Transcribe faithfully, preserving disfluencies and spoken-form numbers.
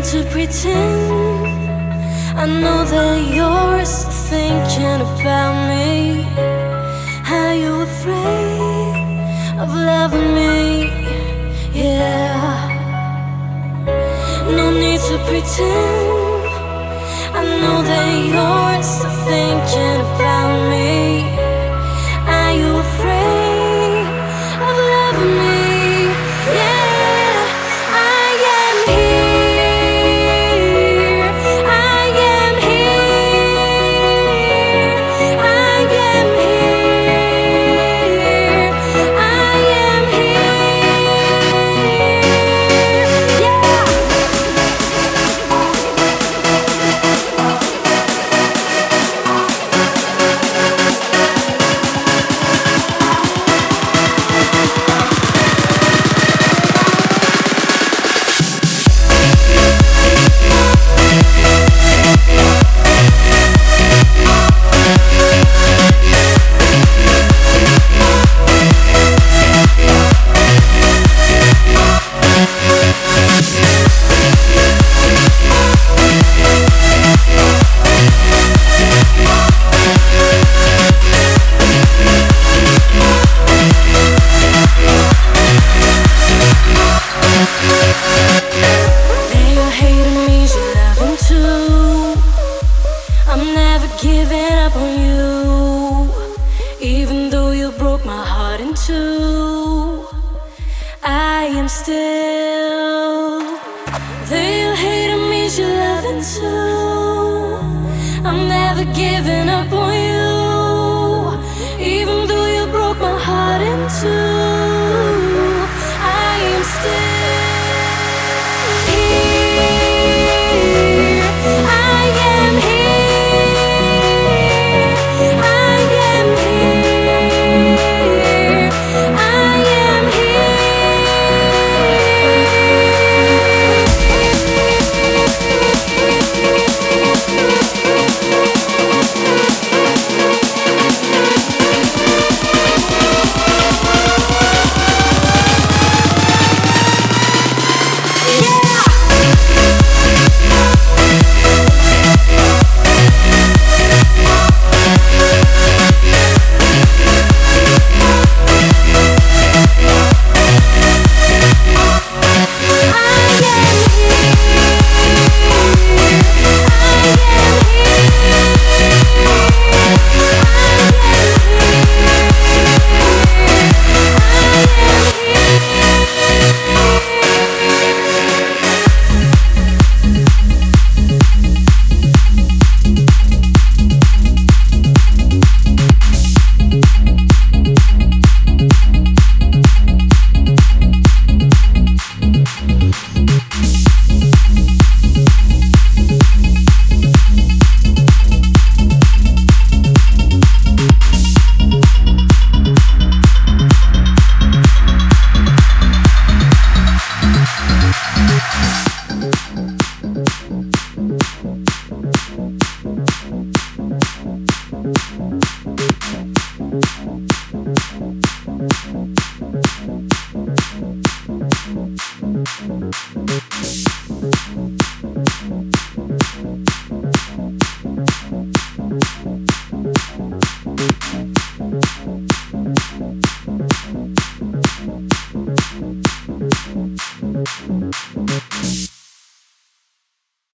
need to pretend. I know that you're still thinking about me. Are you afraid of loving me? Yeah. No need to pretend. I know that you're still thinking about me. Are you afraid of loving me? Yeah, I am here. I am here. I am here. I am here. Yeah. Giving up on you, even though you broke my heart in two. I am still there. You hating me, you loving too. I'm never giving up on you, even though you broke my heart in two. I am still. We'll be right back.